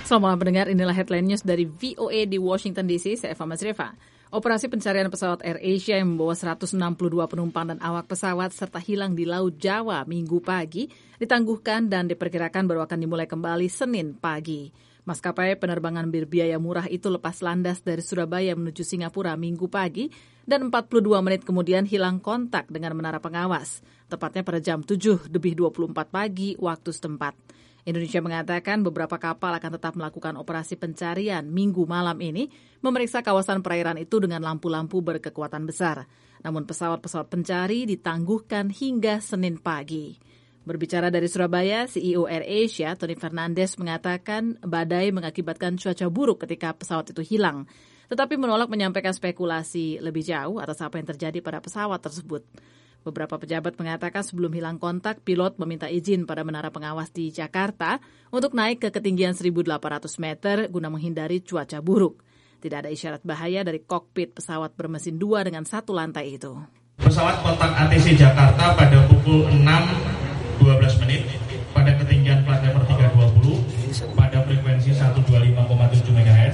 Selamat malam pendengar, inilah headline news dari VOA di Washington DC, saya Eva Masrifa. Operasi pencarian pesawat AirAsia yang membawa 162 penumpang dan awak pesawat serta hilang di Laut Jawa Minggu pagi ditangguhkan dan diperkirakan baru akan dimulai kembali Senin pagi. Maskapai penerbangan berbiaya murah itu lepas landas dari Surabaya menuju Singapura Minggu pagi dan 42 menit kemudian hilang kontak dengan menara pengawas, tepatnya pada jam 7:24 pagi waktu setempat. Indonesia mengatakan beberapa kapal akan tetap melakukan operasi pencarian Minggu malam ini, memeriksa kawasan perairan itu dengan lampu-lampu berkekuatan besar. Namun pesawat-pesawat pencari ditangguhkan hingga Senin pagi. Berbicara dari Surabaya, CEO AirAsia, Tony Fernandes, mengatakan badai mengakibatkan cuaca buruk ketika pesawat itu hilang, tetapi menolak menyampaikan spekulasi lebih jauh atas apa yang terjadi pada pesawat tersebut. Beberapa pejabat mengatakan sebelum hilang kontak, pilot meminta izin pada menara pengawas di Jakarta untuk naik ke ketinggian 1.800 meter guna menghindari cuaca buruk. Tidak ada isyarat bahaya dari kokpit pesawat bermesin 2 dengan 1 lantai itu. Pesawat kontak ATC Jakarta pada pukul 6.12 menit pada ketinggian plat nomor 320 pada frekuensi 125,7 MHz.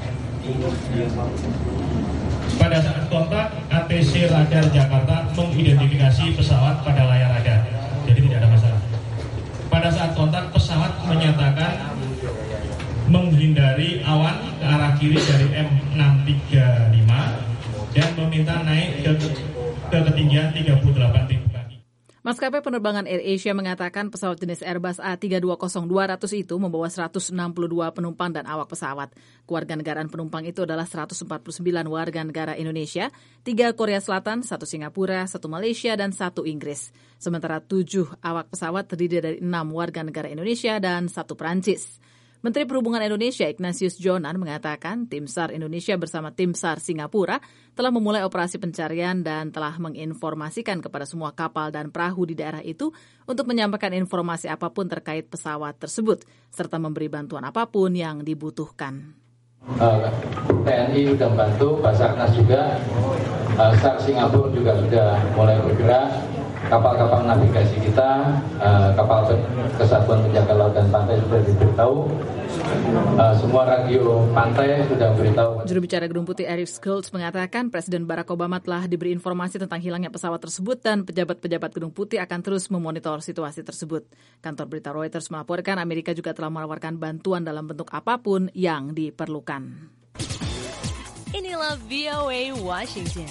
Pada saat kontak, ATC Radar Jakarta mengidentifikasi pesawat pada layar radar, jadi tidak ada masalah. Pada saat kontak, pesawat menyatakan menghindari awan ke arah kiri dari M635 dan meminta naik ke ketinggian 38.000 kaki. Maskapai penerbangan AirAsia mengatakan pesawat jenis Airbus A320-200 itu membawa 162 penumpang dan awak pesawat. Kewarganegaraan penumpang itu adalah 149 warga negara Indonesia, 3 Korea Selatan, 1 Singapura, 1 Malaysia, dan 1 Inggris. Sementara 7 awak pesawat terdiri dari 6 warga negara Indonesia dan 1 Perancis. Menteri Perhubungan Indonesia Ignatius Jonan mengatakan tim SAR Indonesia bersama tim SAR Singapura telah memulai operasi pencarian dan telah menginformasikan kepada semua kapal dan perahu di daerah itu untuk menyampaikan informasi apapun terkait pesawat tersebut, serta memberi bantuan apapun yang dibutuhkan. TNI sudah membantu, Basarnas juga, SAR Singapura juga sudah mulai bergerak, kapal-kapal navigasi kita, kapal Kesatuan Penjaga Laut dan Pantai sudah diberitahu, semua radio pantai sudah beritahu. Juru bicara Gedung Putih Eric Schultz mengatakan Presiden Barack Obama telah diberi informasi tentang hilangnya pesawat tersebut dan pejabat-pejabat Gedung Putih akan terus memonitor situasi tersebut. Kantor berita Reuters melaporkan Amerika juga telah menawarkan bantuan dalam bentuk apapun yang diperlukan. Inilah VOA Washington.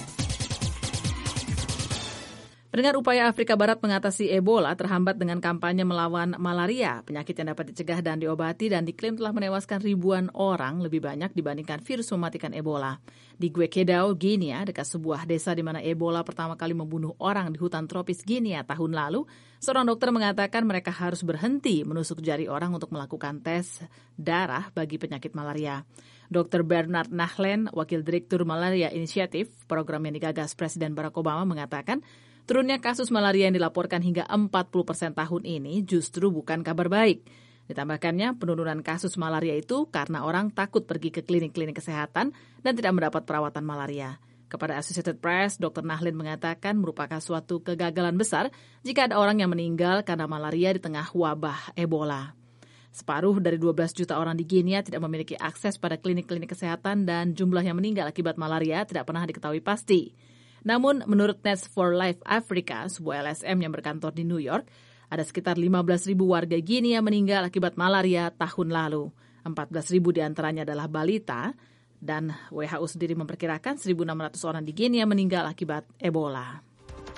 Pendengar, upaya Afrika Barat mengatasi Ebola terhambat dengan kampanye melawan malaria, penyakit yang dapat dicegah dan diobati dan diklaim telah menewaskan ribuan orang lebih banyak dibandingkan virus mematikan Ebola. Di Guekedao, Guinea, dekat sebuah desa di mana Ebola pertama kali membunuh orang di hutan tropis Guinea tahun lalu, seorang dokter mengatakan mereka harus berhenti menusuk jari orang untuk melakukan tes darah bagi penyakit malaria. Dr. Bernard Nahlen, Wakil Direktur Malaria Initiative, program yang digagas Presiden Barack Obama, mengatakan turunnya kasus malaria yang dilaporkan hingga 40% tahun ini justru bukan kabar baik. Ditambahkannya, penurunan kasus malaria itu karena orang takut pergi ke klinik-klinik kesehatan dan tidak mendapat perawatan malaria. Kepada Associated Press, Dr. Nahlen mengatakan merupakan suatu kegagalan besar jika ada orang yang meninggal karena malaria di tengah wabah Ebola. Separuh dari 12 juta orang di Guinea tidak memiliki akses pada klinik-klinik kesehatan dan jumlah yang meninggal akibat malaria tidak pernah diketahui pasti. Namun, menurut Nets for Life Africa, sebuah LSM yang berkantor di New York, ada sekitar 15.000 warga Guinea meninggal akibat malaria tahun lalu. 14.000 diantaranya adalah balita, dan WHO sendiri memperkirakan 1.600 orang di Guinea meninggal akibat Ebola.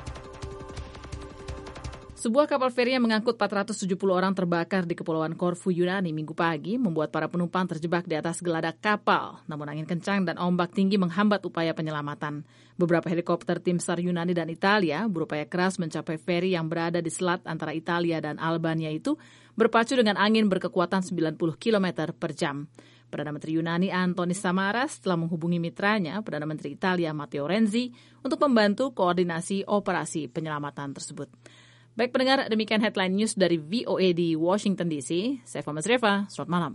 Sebuah kapal feri yang mengangkut 470 orang terbakar di Kepulauan Korfu, Yunani Minggu pagi, membuat para penumpang terjebak di atas geladak kapal. Namun angin kencang dan ombak tinggi menghambat upaya penyelamatan. Beberapa helikopter tim SAR Yunani dan Italia berupaya keras mencapai feri yang berada di selat antara Italia dan Albania itu, berpacu dengan angin berkekuatan 90 km per jam. Perdana Menteri Yunani Antonis Samaras telah menghubungi mitranya, Perdana Menteri Italia Matteo Renzi, untuk membantu koordinasi operasi penyelamatan tersebut. Baik pendengar, demikian headline news dari VOA di Washington DC. Saya Eva Masrifa, selamat malam.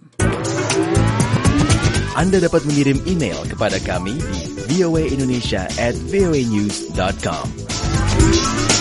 Anda dapat mengirim email kepada kami di voaindonesia@voanews.com.